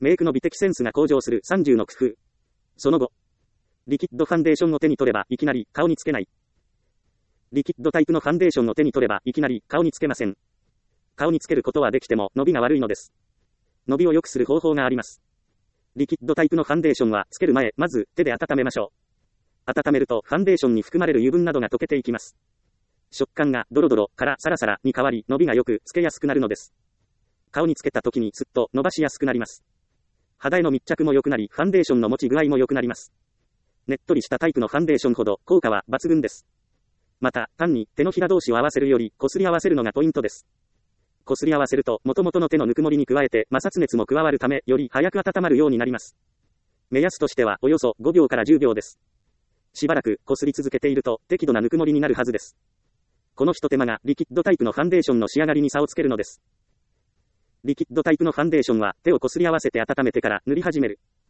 メイクの美的センスが向上する30の工夫。その後、リキッドファンデーションを手に取ればいきなり顔につけない。リキッドタイプのファンデーションを手に取ればいきなり顔につけません。顔につけることはできても伸びが悪いのです。伸びを良くする方法があります。リキッドタイプのファンデーションはつける前、まず手で温めましょう。温めるとファンデーションに含まれる油分などが溶けていきます。食感がドロドロからサラサラに変わり伸びがよくつけやすくなるのです。顔につけた時にスッと伸ばしやすくなります。肌への密着も良くなり、ファンデーションの持ち具合も良くなります。ねっとりしたタイプのファンデーションほど効果は抜群です。また、単に手のひら同士を合わせるより、こすり合わせるのがポイントです。こすり合わせると、元々の手のぬくもりに加えて摩擦熱も加わるため、より早く温まるようになります。目安としては、およそ5秒から10秒です。しばらくこすり続けていると、適度なぬくもりになるはずです。この一手間が、リキッドタイプのファンデーションの仕上がりに差をつけるのです。リキッドタイプのファンデーションは、手をこすり合わせて温めてから塗り始める。